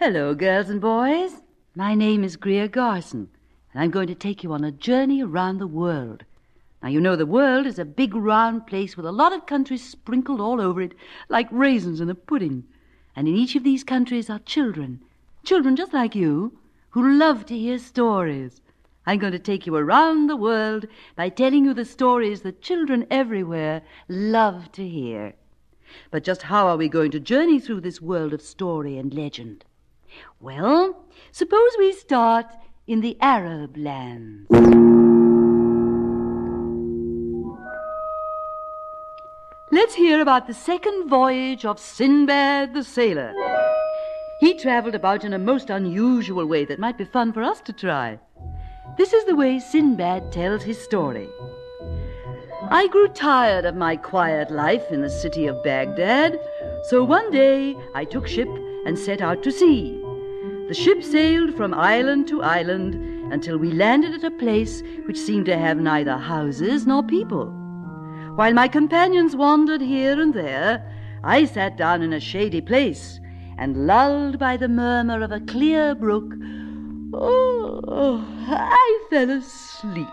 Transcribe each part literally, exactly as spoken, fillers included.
Hello, girls and boys. My name is Greer Garson, and I'm going to take you on a journey around the world. Now, you know the world is a big round place with a lot of countries sprinkled all over it, like raisins in a pudding. And in each of these countries are children, children just like you, who love to hear stories. I'm going to take you around the world by telling you the stories that children everywhere love to hear. But just how are we going to journey through this world of story and legend? Well, suppose we start in the Arab lands. Let's hear about the second voyage of Sinbad the Sailor. He traveled about in a most unusual way that might be fun for us to try. This is the way Sinbad tells his story. I grew tired of my quiet life in the city of Baghdad, so one day I took ship and set out to sea. The ship sailed from island to island until we landed at a place which seemed to have neither houses nor people. While my companions wandered here and there, I sat down in a shady place, and lulled by the murmur of a clear brook, oh, I fell asleep.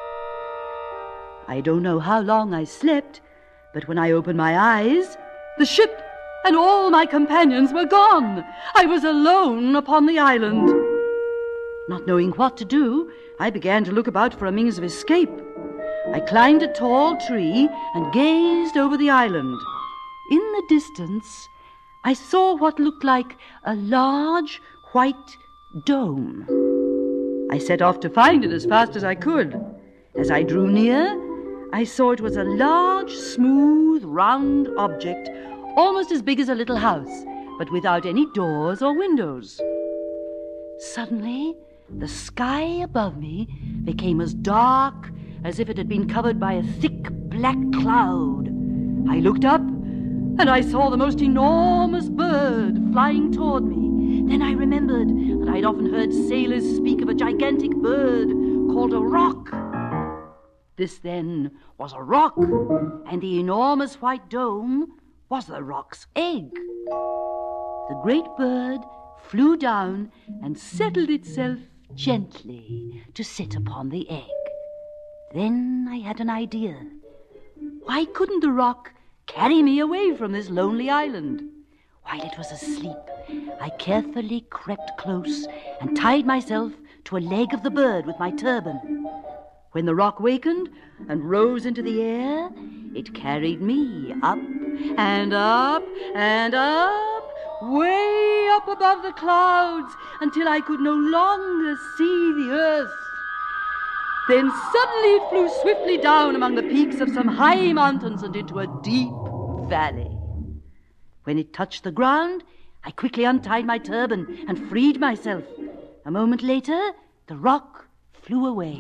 I don't know how long I slept, but when I opened my eyes, the ship and all my companions were gone. I was alone upon the island. Not knowing what to do, I began to look about for a means of escape. I climbed a tall tree and gazed over the island. In the distance, I saw what looked like a large white dome. I set off to find it as fast as I could. As I drew near, I saw it was a large, smooth, round object, almost as big as a little house, but without any doors or windows. Suddenly, the sky above me became as dark as if it had been covered by a thick black cloud. I looked up, and I saw the most enormous bird flying toward me. Then I remembered that I'd often heard sailors speak of a gigantic bird called a roc. This, then, was a roc, and the enormous white dome was the roc's egg. The great bird flew down and settled itself gently to sit upon the egg. Then I had an idea. Why couldn't the roc carry me away from this lonely island? While it was asleep, I carefully crept close and tied myself to a leg of the bird with my turban. When the roc wakened and rose into the air, it carried me up and up and up, way up above the clouds, until I could no longer see the earth. Then suddenly it flew swiftly down among the peaks of some high mountains and into a deep valley. When it touched the ground, I quickly untied my turban and freed myself. A moment later, the roc flew away.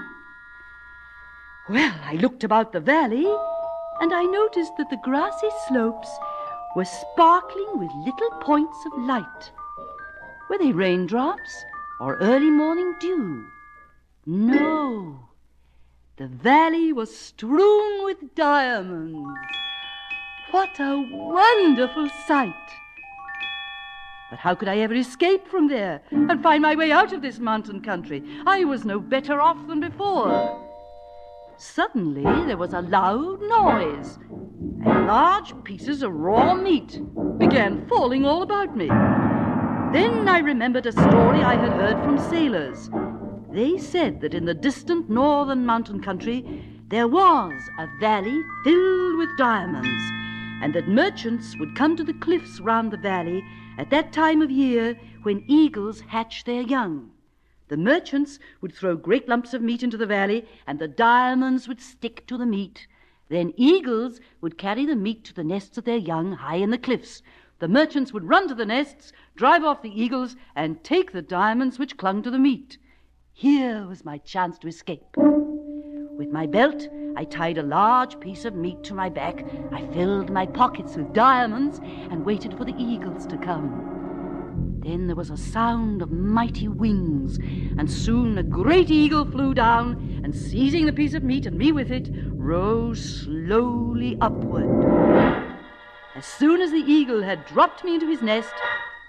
Well, I looked about the valley, and I noticed that the grassy slopes were sparkling with little points of light. Were they raindrops or early morning dew? No. The valley was strewn with diamonds. What a wonderful sight! But how could I ever escape from there and find my way out of this mountain country? I was no better off than before. Suddenly there was a loud noise, and large pieces of raw meat began falling all about me. Then I remembered a story I had heard from sailors. They said that in the distant northern mountain country there was a valley filled with diamonds, and that merchants would come to the cliffs round the valley at that time of year when eagles hatch their young. The merchants would throw great lumps of meat into the valley, and the diamonds would stick to the meat. Then eagles would carry the meat to the nests of their young high in the cliffs. The merchants would run to the nests, drive off the eagles, and take the diamonds which clung to the meat. Here was my chance to escape. With my belt, I tied a large piece of meat to my back. I filled my pockets with diamonds and waited for the eagles to come. Then there was a sound of mighty wings, and soon a great eagle flew down, and seizing the piece of meat and me with it, rose slowly upward. As soon as the eagle had dropped me into his nest,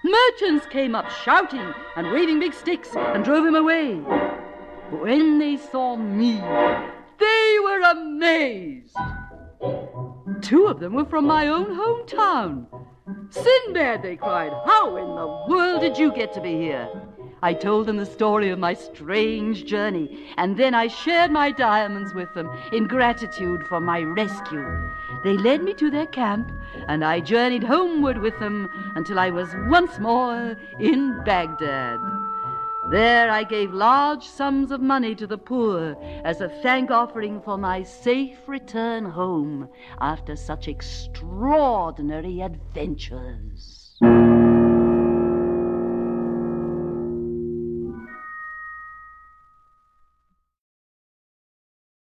Merchants came up shouting and waving big sticks and drove him away. When they saw me, they were amazed. Two of them were from my own hometown. Sinbad, they cried, how in the world did you get to be here? I told them the story of my strange journey, and then I shared my diamonds with them in gratitude for my rescue. They led me to their camp, and I journeyed homeward with them until I was once more in Baghdad. There I gave large sums of money to the poor as a thank offering for my safe return home after such extraordinary adventures.